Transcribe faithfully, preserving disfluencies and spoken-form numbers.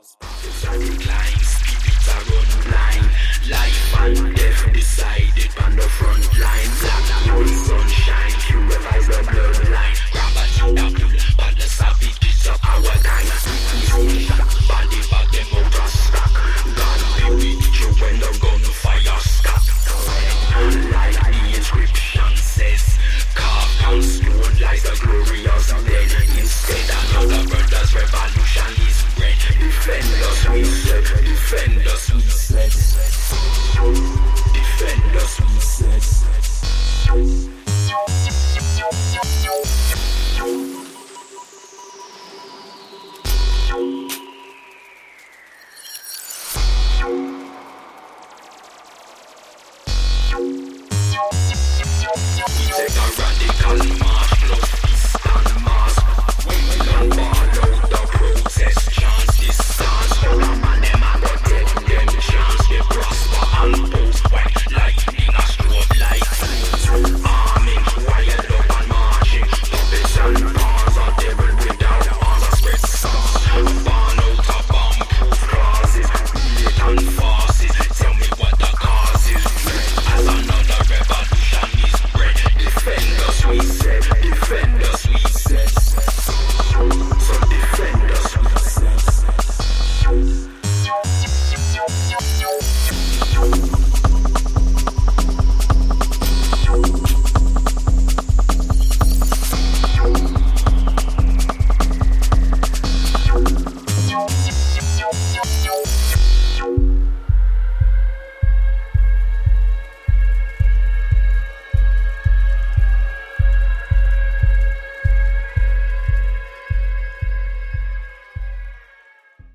It's a decline, spirits are online. Life and death decided on the front line. Black hole, sunshine, purifies the bloodline. Grab a chapel, but the savages of our time. Body bag them out of stock. God be with you when the gunfire stop. Like the inscription says, carved on stone lies the glorious dead. Instead another brother's revolution is bred. Defend us, we said, defend us, we said.